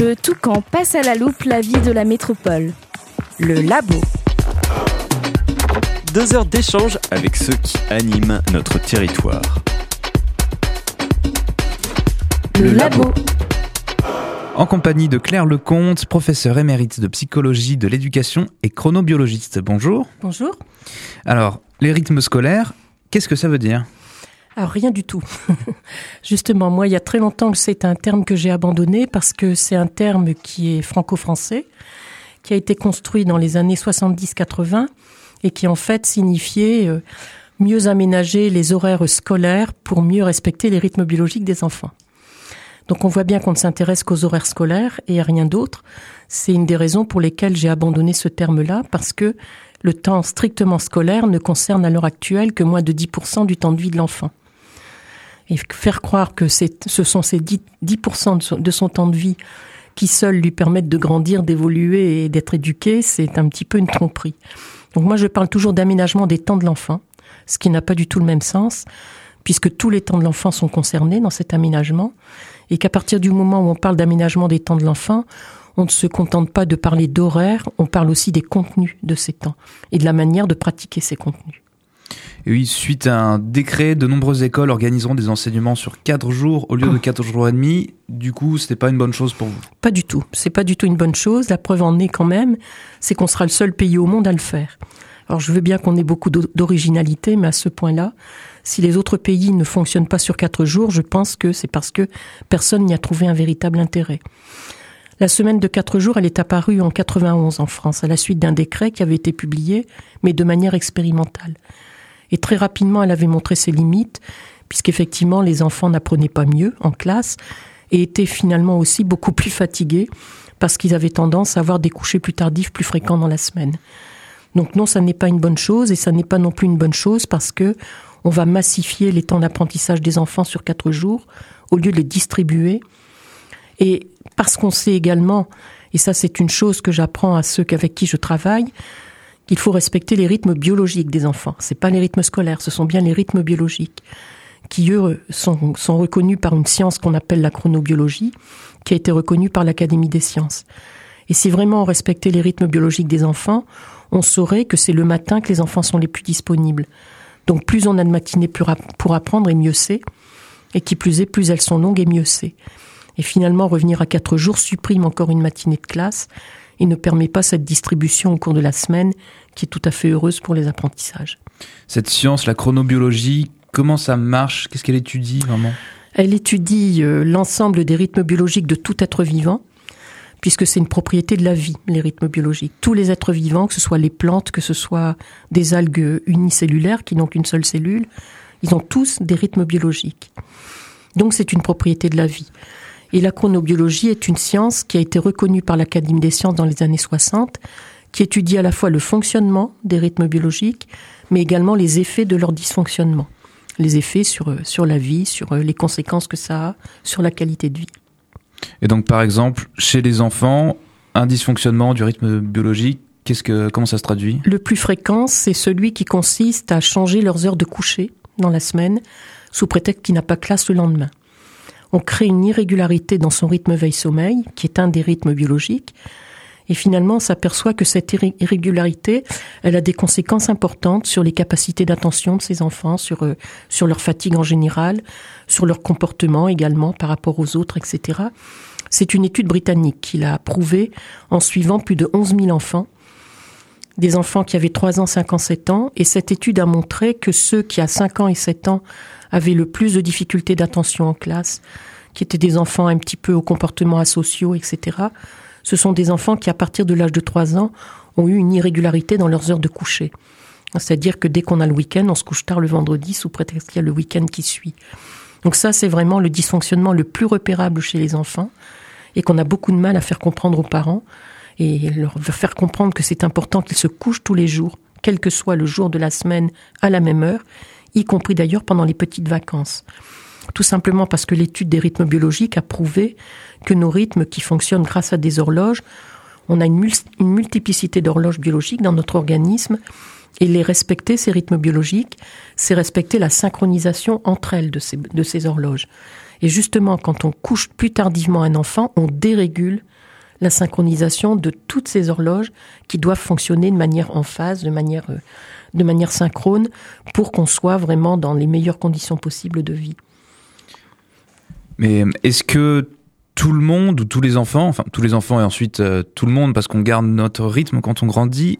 Le Toucan passe à la loupe la vie de la métropole. Le Labo. 2 heures d'échange avec ceux qui animent notre territoire. Le Labo. En compagnie de Claire Lecomte, professeure émérite de psychologie de l'éducation et chronobiologiste. Bonjour. Bonjour. Alors, les rythmes scolaires, qu'est-ce que ça veut dire ? Alors rien du tout. Justement, moi, il y a très longtemps que c'est un terme que j'ai abandonné parce que c'est un terme qui est franco-français, qui a été construit dans les années 70-80 et qui en fait signifiait mieux aménager les horaires scolaires pour mieux respecter les rythmes biologiques des enfants. Donc on voit bien qu'on ne s'intéresse qu'aux horaires scolaires et à rien d'autre. C'est une des raisons pour lesquelles j'ai abandonné ce terme-là, parce que le temps strictement scolaire ne concerne à l'heure actuelle que moins de 10% du temps de vie de l'enfant. Et faire croire que ce sont ces 10% de son temps de vie qui seuls lui permettent de grandir, d'évoluer et d'être éduqué, c'est un petit peu une tromperie. Donc moi je parle toujours d'aménagement des temps de l'enfant, ce qui n'a pas du tout le même sens, puisque tous les temps de l'enfant sont concernés dans cet aménagement, et qu'à partir du moment où on parle d'aménagement des temps de l'enfant, on ne se contente pas de parler d'horaire, on parle aussi des contenus de ces temps, et de la manière de pratiquer ces contenus. Et oui, suite à un décret, de nombreuses écoles organiseront des enseignements sur 4 jours au lieu de 4 jours et demi. Du coup, c'était pas une bonne chose pour vous ? Pas du tout. C'est pas du tout une bonne chose. La preuve en est quand même, c'est qu'on sera le seul pays au monde à le faire. Alors, je veux bien qu'on ait beaucoup d'originalité, mais à ce point-là, si les autres pays ne fonctionnent pas sur 4 jours, je pense que c'est parce que personne n'y a trouvé un véritable intérêt. La semaine de 4 jours, elle est apparue en 91 en France, à la suite d'un décret qui avait été publié, mais de manière expérimentale. Et très rapidement, elle avait montré ses limites, puisqu'effectivement, les enfants n'apprenaient pas mieux en classe et étaient finalement aussi beaucoup plus fatigués parce qu'ils avaient tendance à avoir des couchers plus tardifs, plus fréquents dans la semaine. Donc non, ça n'est pas une bonne chose, et ça n'est pas non plus une bonne chose parce que on va massifier les temps d'apprentissage des enfants sur 4 jours au lieu de les distribuer. Et parce qu'on sait également, et ça c'est une chose que j'apprends à ceux avec qui je travaille, qu'il faut respecter les rythmes biologiques des enfants. C'est pas les rythmes scolaires, ce sont bien les rythmes biologiques qui, eux, sont reconnus par une science qu'on appelle la chronobiologie, qui a été reconnue par l'Académie des sciences. Et si vraiment on respectait les rythmes biologiques des enfants, on saurait que c'est le matin que les enfants sont les plus disponibles. Donc plus on a de matinées pour apprendre, et mieux c'est. Et qui plus est, plus elles sont longues, et mieux c'est. Et finalement, revenir à 4 jours supprime encore une matinée de classe et ne permet pas cette distribution au cours de la semaine qui est tout à fait heureuse pour les apprentissages. Cette science, la chronobiologie, comment ça marche ? Qu'est-ce qu'elle étudie vraiment ? Elle étudie l'ensemble des rythmes biologiques de tout être vivant, puisque c'est une propriété de la vie, les rythmes biologiques. Tous les êtres vivants, que ce soit les plantes, que ce soit des algues unicellulaires qui n'ont qu'une seule cellule, ils ont tous des rythmes biologiques. Donc c'est une propriété de la vie. Et la chronobiologie est une science qui a été reconnue par l'Académie des sciences dans les années 60, qui étudie à la fois le fonctionnement des rythmes biologiques, mais également les effets de leur dysfonctionnement. Les effets sur la vie, sur les conséquences que ça a sur la qualité de vie. Et donc, par exemple, chez les enfants, un dysfonctionnement du rythme biologique, comment ça se traduit ? Le plus fréquent, c'est celui qui consiste à changer leurs heures de coucher dans la semaine, sous prétexte qu'il n'a pas classe le lendemain. On crée une irrégularité dans son rythme veille-sommeil, qui est un des rythmes biologiques, et finalement on s'aperçoit que cette irrégularité, elle a des conséquences importantes sur les capacités d'attention de ces enfants, sur leur fatigue en général, sur leur comportement également par rapport aux autres, etc. C'est une étude britannique qui l'a prouvé en suivant plus de 11 000 enfants, des enfants qui avaient 3 ans, 5 ans, 7 ans, et cette étude a montré que ceux qui à 5 ans et 7 ans avaient le plus de difficultés d'attention en classe, qui étaient des enfants un petit peu au comportement asociaux, etc., ce sont des enfants qui, à partir de l'âge de 3 ans, ont eu une irrégularité dans leurs heures de coucher. C'est-à-dire que dès qu'on a le week-end, on se couche tard le vendredi sous prétexte qu'il y a le week-end qui suit. Donc ça, c'est vraiment le dysfonctionnement le plus repérable chez les enfants et qu'on a beaucoup de mal à faire comprendre aux parents et leur faire comprendre que c'est important qu'ils se couchent tous les jours, quel que soit le jour de la semaine, à la même heure, y compris d'ailleurs pendant les petites vacances. Tout simplement parce que l'étude des rythmes biologiques a prouvé que nos rythmes qui fonctionnent grâce à des horloges, on a une multiplicité d'horloges biologiques dans notre organisme, et les respecter, ces rythmes biologiques, c'est respecter la synchronisation entre elles de ces horloges. Et justement, quand on couche plus tardivement un enfant, on dérégule la synchronisation de toutes ces horloges qui doivent fonctionner de manière en phase, de manière synchrone, pour qu'on soit vraiment dans les meilleures conditions possibles de vie. Mais est-ce que tout le monde ou tous les enfants et ensuite tout le monde, parce qu'on garde notre rythme quand on grandit,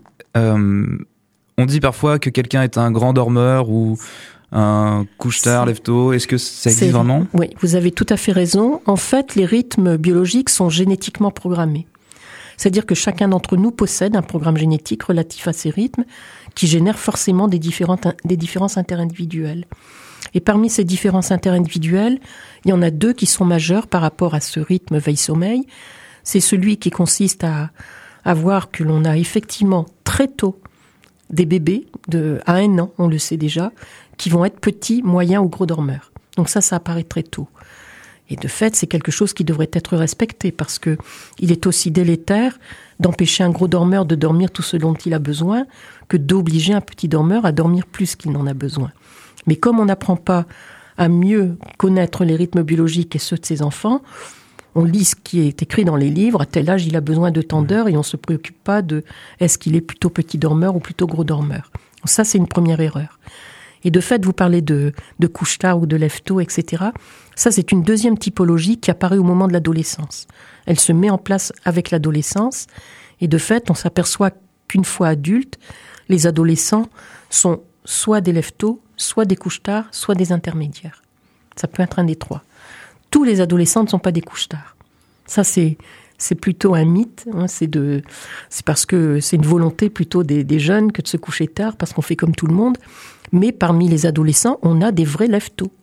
on dit parfois que quelqu'un est un grand dormeur ou un couche-tard, lève-tôt. Est-ce que ça existe vraiment ? Oui, vous avez tout à fait raison. En fait, les rythmes biologiques sont génétiquement programmés. C'est-à-dire que chacun d'entre nous possède un programme génétique relatif à ces rythmes qui génère forcément des différences interindividuelles. Et parmi ces différences interindividuelles, il y en a deux qui sont majeures par rapport à ce rythme veille-sommeil. C'est celui qui consiste à voir que l'on a effectivement très tôt des bébés à 1 an, on le sait déjà, qui vont être petits, moyens ou gros dormeurs. Donc ça apparaît très tôt. Et de fait, c'est quelque chose qui devrait être respecté parce que il est aussi délétère d'empêcher un gros dormeur de dormir tout ce dont il a besoin que d'obliger un petit dormeur à dormir plus qu'il n'en a besoin. Mais comme on n'apprend pas à mieux connaître les rythmes biologiques et ceux de ses enfants, on lit ce qui est écrit dans les livres, à tel âge il a besoin de tant d'heures et on ne se préoccupe pas de est-ce qu'il est plutôt petit dormeur ou plutôt gros dormeur. Ça, c'est une première erreur. Et de fait, vous parlez de couche-tard ou de lève-tôt, etc. Ça, c'est une deuxième typologie qui apparaît au moment de l'adolescence. Elle se met en place avec l'adolescence et de fait, on s'aperçoit qu'une fois adultes, les adolescents sont soit des lève-tôt, soit des couche-tard, soit des intermédiaires. Ça peut être un des trois. Tous les adolescents ne sont pas des couche-tard. Ça, c'est plutôt un mythe. Hein, c'est parce que c'est une volonté plutôt des jeunes que de se coucher tard, parce qu'on fait comme tout le monde. Mais parmi les adolescents, on a des vrais lève-tôt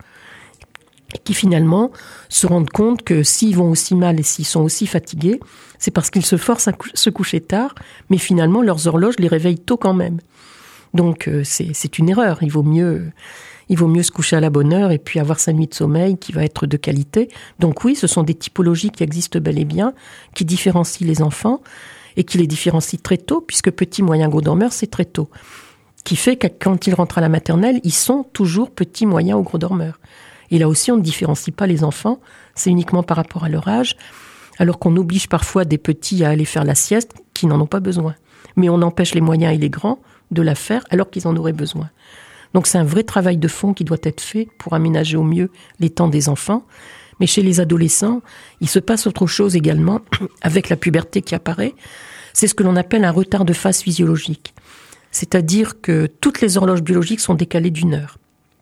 qui finalement se rendent compte que s'ils vont aussi mal et s'ils sont aussi fatigués, c'est parce qu'ils se forcent à se coucher tard, mais finalement leurs horloges les réveillent tôt quand même. Donc c'est une erreur. Il vaut mieux se coucher à la bonne heure et puis avoir sa nuit de sommeil qui va être de qualité. Donc oui, ce sont des typologies qui existent bel et bien, qui différencient les enfants et qui les différencient très tôt, puisque petit, moyen, gros dormeur, c'est très tôt. Qui fait que quand ils rentrent à la maternelle, ils sont toujours petits, moyens ou gros dormeurs. Et là aussi, on ne différencie pas les enfants, c'est uniquement par rapport à leur âge, alors qu'on oblige parfois des petits à aller faire la sieste qui n'en ont pas besoin. Mais on empêche les moyens et les grands de la faire alors qu'ils en auraient besoin. Donc c'est un vrai travail de fond qui doit être fait pour aménager au mieux les temps des enfants. Mais chez les adolescents, il se passe autre chose également avec la puberté qui apparaît. C'est ce que l'on appelle un retard de phase physiologique. C'est-à-dire que toutes les horloges biologiques sont décalées d'1 heure.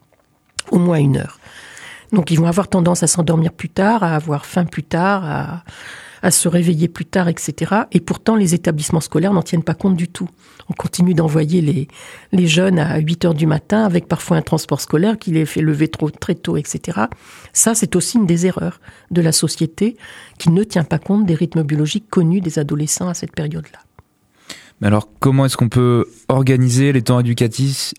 Au moins 1 heure. Donc ils vont avoir tendance à s'endormir plus tard, à avoir faim plus tard, à se réveiller plus tard, etc. Et pourtant, les établissements scolaires n'en tiennent pas compte du tout. On continue d'envoyer les jeunes à 8 heures du matin avec parfois un transport scolaire qui les fait lever très tôt, etc. Ça, c'est aussi une des erreurs de la société qui ne tient pas compte des rythmes biologiques connus des adolescents à cette période-là. Mais alors, comment est-ce qu'on peut organiser les temps éducatifs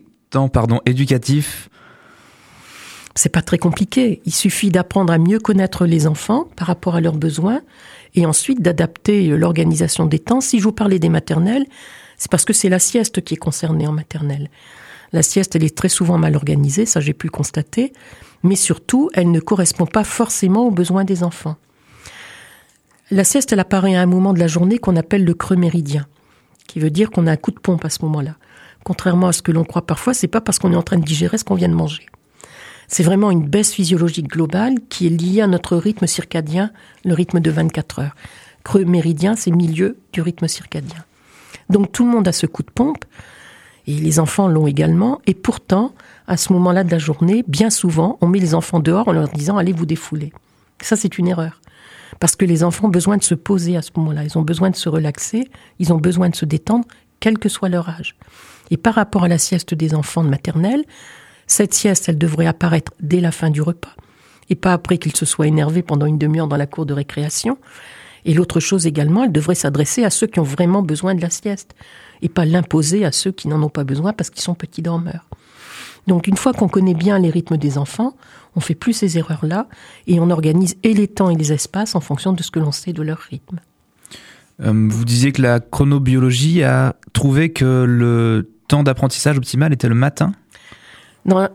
C'est pas très compliqué. Il suffit d'apprendre à mieux connaître les enfants par rapport à leurs besoins et ensuite d'adapter l'organisation des temps. Si je vous parlais des maternelles, c'est parce que c'est la sieste qui est concernée en maternelle. La sieste, elle est très souvent mal organisée, ça j'ai pu le constater, mais surtout, elle ne correspond pas forcément aux besoins des enfants. La sieste, elle apparaît à un moment de la journée qu'on appelle le creux méridien, qui veut dire qu'on a un coup de pompe à ce moment-là. Contrairement à ce que l'on croit parfois, c'est pas parce qu'on est en train de digérer ce qu'on vient de manger. C'est vraiment une baisse physiologique globale qui est liée à notre rythme circadien, le rythme de 24 heures. Creux méridien, c'est milieu du rythme circadien. Donc tout le monde a ce coup de pompe, et les enfants l'ont également, et pourtant, à ce moment-là de la journée, bien souvent, on met les enfants dehors en leur disant « allez vous défouler ». Ça, c'est une erreur. Parce que les enfants ont besoin de se poser à ce moment-là, ils ont besoin de se relaxer, ils ont besoin de se détendre, quel que soit leur âge. Et par rapport à la sieste des enfants de maternelle, cette sieste, elle devrait apparaître dès la fin du repas, et pas après qu'ils se soient énervés pendant une demi-heure dans la cour de récréation. Et l'autre chose également, elle devrait s'adresser à ceux qui ont vraiment besoin de la sieste, et pas l'imposer à ceux qui n'en ont pas besoin parce qu'ils sont petits dormeurs. Donc une fois qu'on connaît bien les rythmes des enfants, on fait plus ces erreurs-là, et on organise et les temps et les espaces en fonction de ce que l'on sait de leur rythme. Vous disiez que la chronobiologie a trouvé que le temps d'apprentissage optimal était le matin ? Non,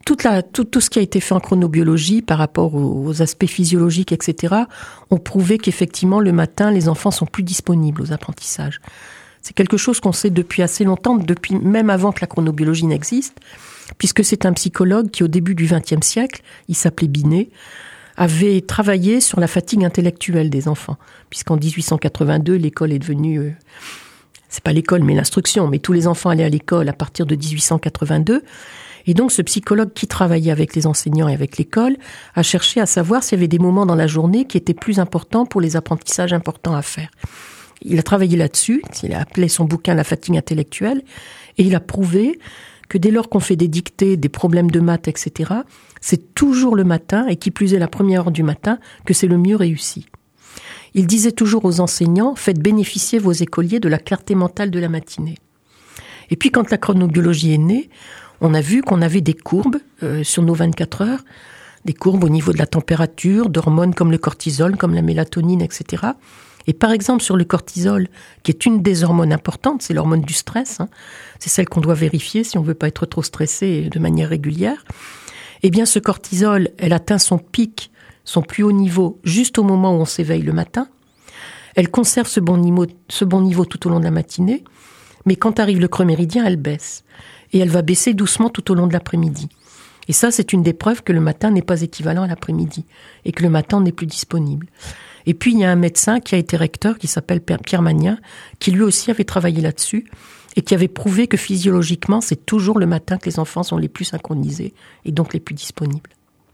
tout ce qui a été fait en chronobiologie par rapport aux aspects physiologiques, etc., ont prouvé qu'effectivement, le matin, les enfants sont plus disponibles aux apprentissages. C'est quelque chose qu'on sait depuis assez longtemps, depuis même avant que la chronobiologie n'existe, puisque c'est un psychologue qui, au début du XXe siècle, il s'appelait Binet, avait travaillé sur la fatigue intellectuelle des enfants. Puisqu'en 1882, l'école est devenue... c'est pas l'école, mais l'instruction. Mais tous les enfants allaient à l'école à partir de 1882. Et donc, ce psychologue qui travaillait avec les enseignants et avec l'école a cherché à savoir s'il y avait des moments dans la journée qui étaient plus importants pour les apprentissages importants à faire. Il a travaillé là-dessus. Il a appelé son bouquin « La fatigue intellectuelle ». Et il a prouvé que dès lors qu'on fait des dictées, des problèmes de maths, etc., c'est toujours le matin, et qui plus est la première heure du matin, que c'est le mieux réussi. Il disait toujours aux enseignants, faites bénéficier vos écoliers de la clarté mentale de la matinée. Et puis quand la chronobiologie est née, on a vu qu'on avait des courbes sur nos 24 heures, des courbes au niveau de la température, d'hormones comme le cortisol, comme la mélatonine, etc. Et par exemple sur le cortisol, qui est une des hormones importantes, c'est l'hormone du stress, c'est celle qu'on doit vérifier si on ne veut pas être trop stressé de manière régulière. Eh bien ce cortisol, elle atteint son pic, son plus haut niveau, juste au moment où on s'éveille le matin. Elle conserve ce bon niveau tout au long de la matinée, mais quand arrive le creux méridien, elle baisse. Et elle va baisser doucement tout au long de l'après-midi. Et ça, c'est une des preuves que le matin n'est pas équivalent à l'après-midi, et que le matin n'est plus disponible. Et puis, il y a un médecin qui a été recteur, qui s'appelle Pierre Magnin, qui lui aussi avait travaillé là-dessus, et qui avait prouvé que physiologiquement, c'est toujours le matin que les enfants sont les plus synchronisés, et donc les plus disponibles.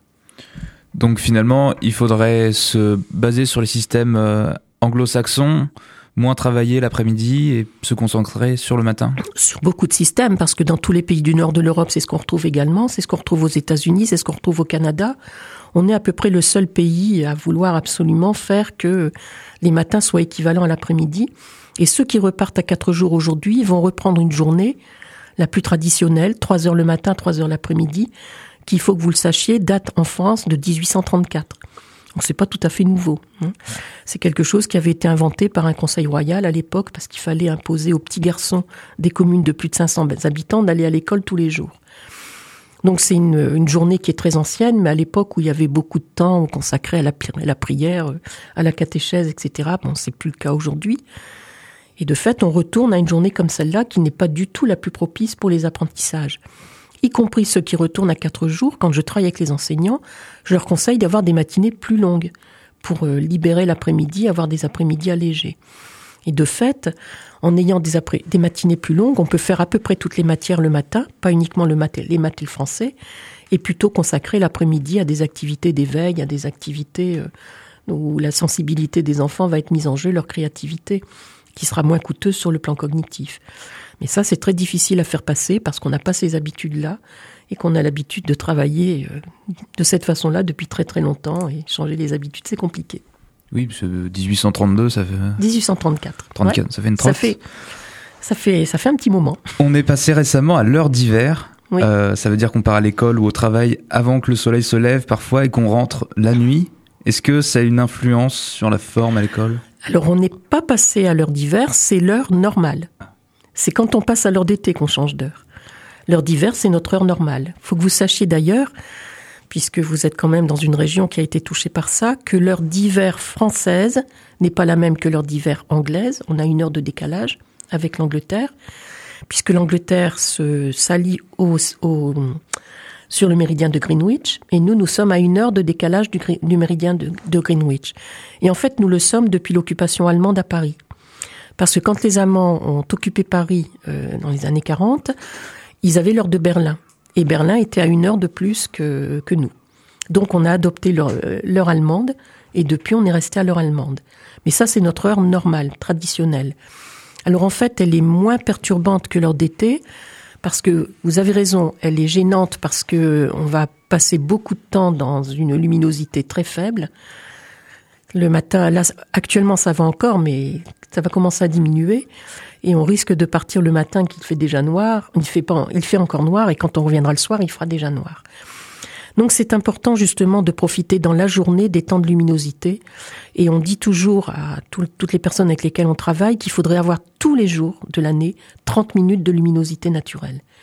Donc finalement, il faudrait se baser sur les systèmes anglo-saxons, moins travailler l'après-midi et se concentrer sur le matin? Sur beaucoup de systèmes, parce que dans tous les pays du nord de l'Europe, c'est ce qu'on retrouve également, c'est ce qu'on retrouve aux États-Unis, c'est ce qu'on retrouve au Canada. On est à peu près le seul pays à vouloir absolument faire que les matins soient équivalents à l'après-midi. Et ceux qui repartent à 4 jours aujourd'hui vont reprendre une journée, la plus traditionnelle, 3 heures le matin, 3 heures l'après-midi, qui, il faut que vous le sachiez, date en France de 1834. Donc c'est pas tout à fait nouveau. C'est quelque chose qui avait été inventé par un conseil royal à l'époque, parce qu'il fallait imposer aux petits garçons des communes de plus de 500 habitants d'aller à l'école tous les jours. Donc c'est une journée qui est très ancienne, mais à l'époque où il y avait beaucoup de temps consacré à la prière, à la catéchèse, etc. Bon, c'est plus le cas aujourd'hui. Et de fait, on retourne à une journée comme celle-là qui n'est pas du tout la plus propice pour les apprentissages. Y compris ceux qui retournent à 4 jours, quand je travaille avec les enseignants, je leur conseille d'avoir des matinées plus longues pour libérer l'après-midi, avoir des après-midi allégés. Et de fait, en ayant des matinées plus longues, on peut faire à peu près toutes les matières le matin, pas uniquement les maths et le français, et plutôt consacrer l'après-midi à des activités d'éveil, à des activités où la sensibilité des enfants va être mise en jeu, leur créativité, qui sera moins coûteuse sur le plan cognitif. Mais ça, c'est très difficile à faire passer parce qu'on n'a pas ces habitudes-là et qu'on a l'habitude de travailler de cette façon-là depuis très très longtemps, et changer les habitudes, c'est compliqué. Oui, parce que 1832, ça fait... 1834. 34, ouais. Ça fait une trotte. Ça fait un petit moment. On est passé récemment à l'heure d'hiver. Oui. Ça veut dire qu'on part à l'école ou au travail avant que le soleil se lève parfois et qu'on rentre la nuit. Est-ce que ça a une influence sur la forme à l'école ? Alors, on n'est pas passé à l'heure d'hiver, c'est l'heure normale. C'est quand on passe à l'heure d'été qu'on change d'heure. L'heure d'hiver, c'est notre heure normale. Il faut que vous sachiez d'ailleurs, puisque vous êtes quand même dans une région qui a été touchée par ça, que l'heure d'hiver française n'est pas la même que l'heure d'hiver anglaise. On a une heure de décalage avec l'Angleterre, puisque l'Angleterre s'allie sur le méridien de Greenwich, et nous sommes à 1 heure de décalage du méridien de Greenwich. Et en fait, nous le sommes depuis l'occupation allemande à Paris. Parce que quand les Allemands ont occupé Paris dans les années 40, ils avaient l'heure de Berlin. Et Berlin était à 1 heure de plus que nous. Donc on a adopté l'heure allemande, et depuis on est resté à l'heure allemande. Mais ça, c'est notre heure normale, traditionnelle. Alors en fait, elle est moins perturbante que l'heure d'été, parce que, vous avez raison, elle est gênante parce que on va passer beaucoup de temps dans une luminosité très faible. Le matin, là, actuellement ça va encore, mais ça va commencer à diminuer. Et on risque de partir le matin qu'il fait déjà noir. Il fait encore noir, et quand on reviendra le soir, il fera déjà noir. Donc c'est important justement de profiter dans la journée des temps de luminosité. Et on dit toujours à toutes les personnes avec lesquelles on travaille qu'il faudrait avoir tous les jours de l'année 30 minutes de luminosité naturelle.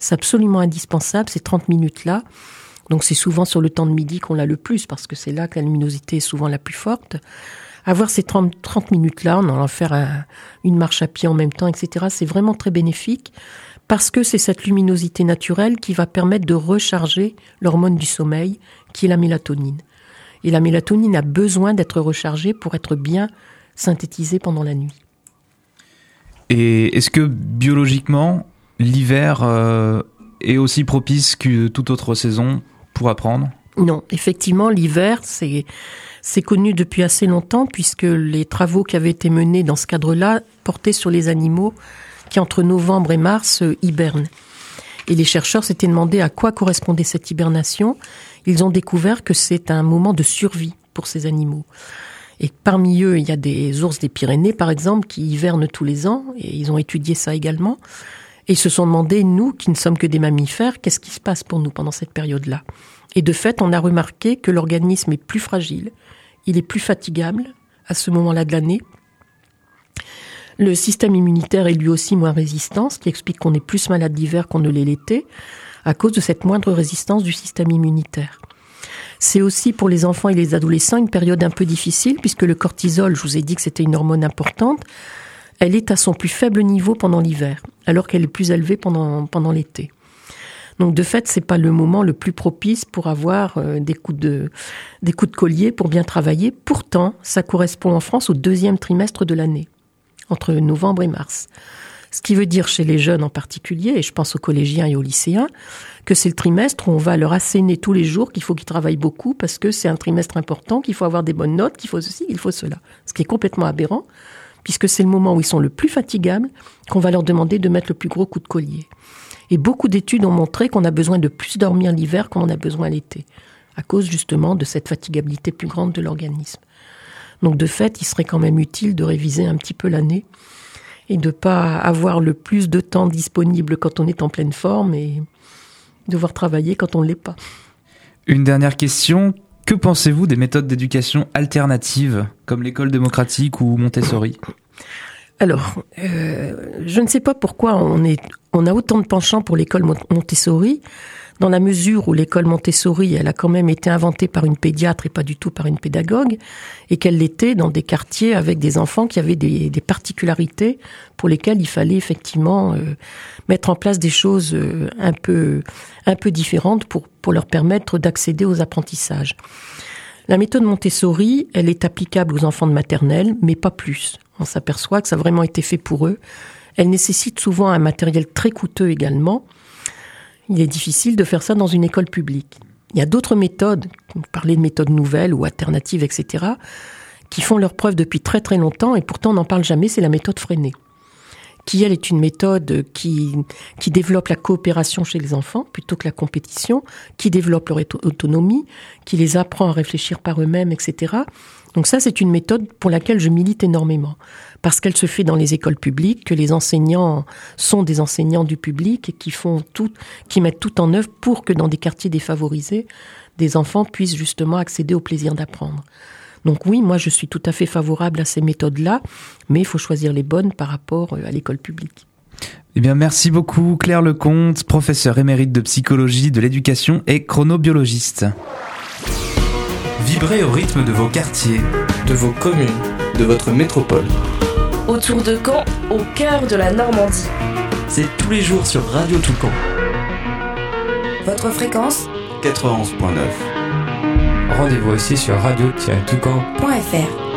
C'est absolument indispensable, ces 30 minutes-là. Donc c'est souvent sur le temps de midi qu'on l'a le plus, parce que c'est là que la luminosité est souvent la plus forte. Avoir ces 30 minutes-là, en allant faire une marche à pied en même temps, etc., c'est vraiment très bénéfique, parce que c'est cette luminosité naturelle qui va permettre de recharger l'hormone du sommeil, qui est la mélatonine. Et la mélatonine a besoin d'être rechargée pour être bien synthétisée pendant la nuit. Et est-ce que biologiquement, l'hiver est aussi propice que toute autre saison pour apprendre ? Non, effectivement, l'hiver, c'est connu depuis assez longtemps, puisque les travaux qui avaient été menés dans ce cadre-là portaient sur les animaux qui, entre novembre et mars, hibernent. Et les chercheurs s'étaient demandé à quoi correspondait cette hibernation. Ils ont découvert que c'est un moment de survie pour ces animaux. Et parmi eux, il y a des ours des Pyrénées, par exemple, qui hivernent tous les ans, et ils ont étudié ça également. Et ils se sont demandé, nous, qui ne sommes que des mammifères, qu'est-ce qui se passe pour nous pendant cette période-là ? Et de fait, on a remarqué que l'organisme est plus fragile, il est plus fatigable à ce moment-là de l'année. Le système immunitaire est lui aussi moins résistant, ce qui explique qu'on est plus malade l'hiver qu'on ne l'est l'été, à cause de cette moindre résistance du système immunitaire. C'est aussi pour les enfants et les adolescents une période un peu difficile, puisque le cortisol, je vous ai dit que c'était une hormone importante, elle est à son plus faible niveau pendant l'hiver, alors qu'elle est plus élevée pendant l'été. Donc de fait, c'est pas le moment le plus propice pour avoir des coups de collier pour bien travailler. Pourtant, ça correspond en France au 2e trimestre de l'année, entre novembre et mars. Ce qui veut dire chez les jeunes en particulier, et je pense aux collégiens et aux lycéens, que c'est le trimestre où on va leur asséner tous les jours qu'il faut qu'ils travaillent beaucoup parce que c'est un trimestre important, qu'il faut avoir des bonnes notes, qu'il faut ceci, qu'il faut cela. Ce qui est complètement aberrant, puisque c'est le moment où ils sont le plus fatigables qu'on va leur demander de mettre le plus gros coup de collier. Et beaucoup d'études ont montré qu'on a besoin de plus dormir l'hiver qu'on en a besoin l'été, à cause justement de cette fatigabilité plus grande de l'organisme. Donc de fait, il serait quand même utile de réviser un petit peu l'année et de ne pas avoir le plus de temps disponible quand on est en pleine forme et devoir travailler quand on ne l'est pas. Une dernière question, que pensez-vous des méthodes d'éducation alternatives, comme l'école démocratique ou Montessori ? Alors, je ne sais pas pourquoi on a autant de penchants pour l'école Montessori, dans la mesure où l'école Montessori, elle a quand même été inventée par une pédiatre et pas du tout par une pédagogue, et qu'elle l'était dans des quartiers avec des enfants qui avaient des particularités pour lesquelles il fallait effectivement mettre en place des choses un peu différentes pour leur permettre d'accéder aux apprentissages. La méthode Montessori, elle est applicable aux enfants de maternelle, mais pas plus. On s'aperçoit que ça a vraiment été fait pour eux. Elle nécessite souvent un matériel très coûteux également. Il est difficile de faire ça dans une école publique. Il y a d'autres méthodes, vous parlez de méthodes nouvelles ou alternatives, etc., qui font leur preuve depuis très très longtemps et pourtant on n'en parle jamais, c'est la méthode Freinet, qui elle est une méthode qui développe la coopération chez les enfants plutôt que la compétition, qui développe leur autonomie, qui les apprend à réfléchir par eux-mêmes, etc. Donc ça, c'est une méthode pour laquelle je milite énormément, parce qu'elle se fait dans les écoles publiques, que les enseignants sont des enseignants du public et qui mettent tout en œuvre pour que dans des quartiers défavorisés, des enfants puissent justement accéder au plaisir d'apprendre. Donc oui, moi je suis tout à fait favorable à ces méthodes-là, mais il faut choisir les bonnes par rapport à l'école publique. Eh bien, merci beaucoup Claire Lecomte, professeure émérite de psychologie de l'éducation et chronobiologiste. Vibrez au rythme de vos quartiers, de vos communes, de votre métropole. Autour de Caen, au cœur de la Normandie. C'est tous les jours sur Radio Toucan. Votre fréquence ? 91.9. Rendez-vous aussi sur radio-toucan.fr.